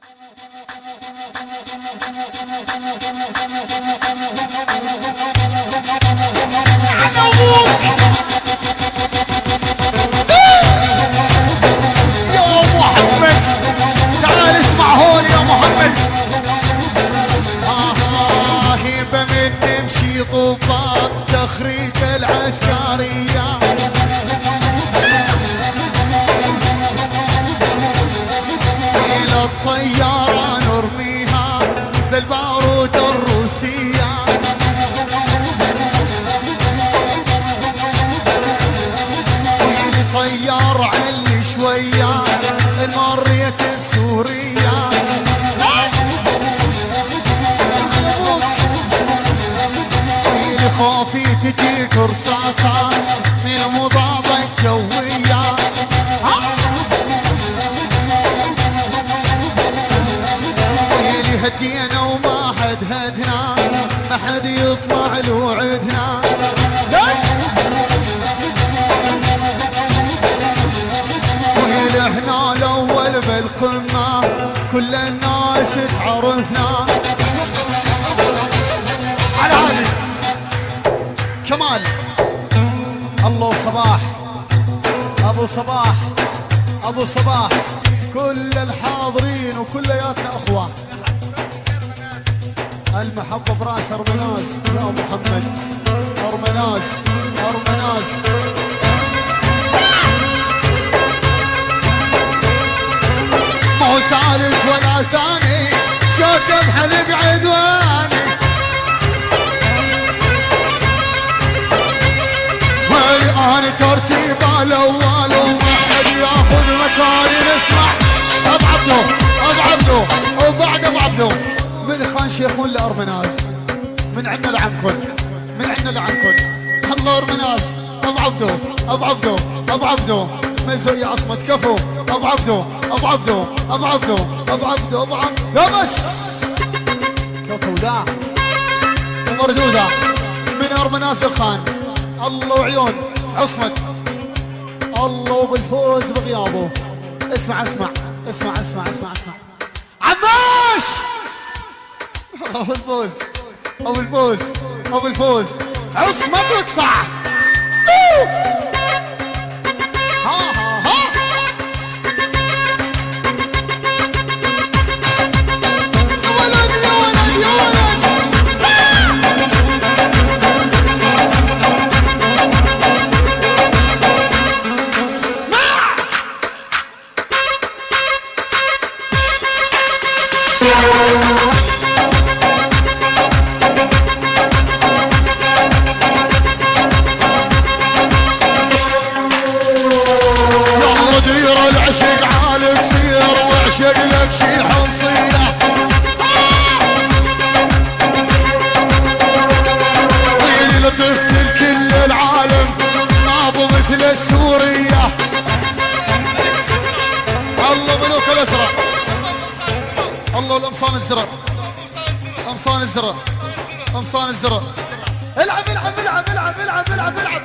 طوفان تخريج العسكرية إلى الطيارة نرميها بالبارود الروسية إلى طيار علي شوية المرية بسوريا خوفي تجيك رصاصة من المضادة الجوية ويلي هدينا وما حد هدنا ما حد يطلع له عدنا ويلي احنا الاول بالقمة كل الناس تعرفنا على هذه كمال الله وصباح ابو صباح ابو صباح كل الحاضرين وكلياتنا اخوه المحبه براس ارمناز يا محمد ارمناز ارمناز ما هو ثالث ولا ثاني شوكه بحلق عدواني أنا ترتيب الأول وما حد ياخذ مكاني نسمع أبو عبدو أبو عبدو وبعد أبو عبدو من خان شيخ ولا أرمناز من عندنا لعنكن من عندنا لعنكن الله أرمناز أبو عبدو أبو عبدو أبو عبدو مزوية عصمة كفو أبو عبدو أبو عبدو أبو عبدو أبو عبدو أبو عبدو بس كفو دا ومردودة من أرمناز الخان الله وعيون عصمت الله وبالفوز بغيابه اسمع اسمع اسمع اسمع اسمع اسمع عباس ابو الفوز ابو الفوز ابو الفوز عصمت واقطع ها ها ها ولد يا ولد يا ولد عشق لك شي حصيلة ويلي لطفت لكل العالم ابو مثل السورية الله ملوك الازرق الله القمصان الزرق قمصان الزرق قمصان الزرق العب العب العب العب العب العب العب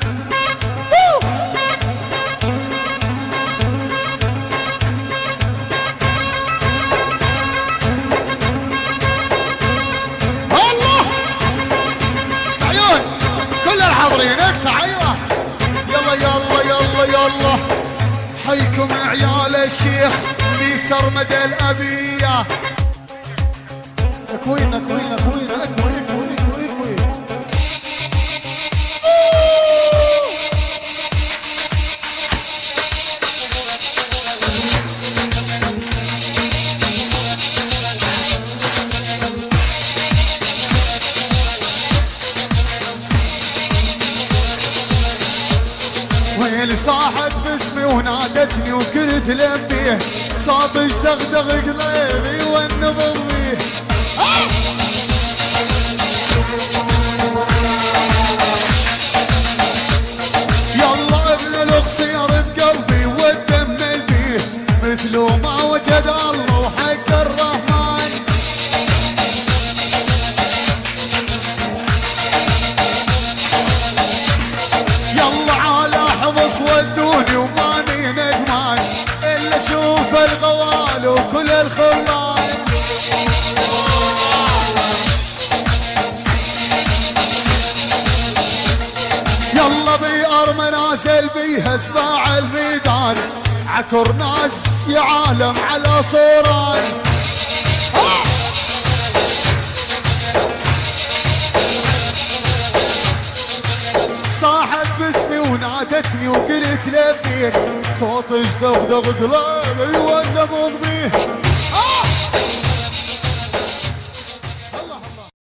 اقطع ايوه يلا يلا يلا يلا حيكم عيال الشيخ في سرمدة الابيه اكوين اكوين اكوين اكوين اكوين اكوين ويلي صاحت باسمي ونادتني وكنت لبيه صابش دغدغ قلبي والنبض بيه يلا ابن القصير بقلبي والدم بيه مثله ما وجد الله وحق الرحمن يلا على حمص ودوني وماني ندمان الا اشوف الغوال وكل الخلان اكبر منازل بيها سباع الميدان، عكر ناس يا عالم على صوران. صاحت باسمي ونادتني وقلت لبيك، صوت اشدغدغ قلبي وانا مضبيه.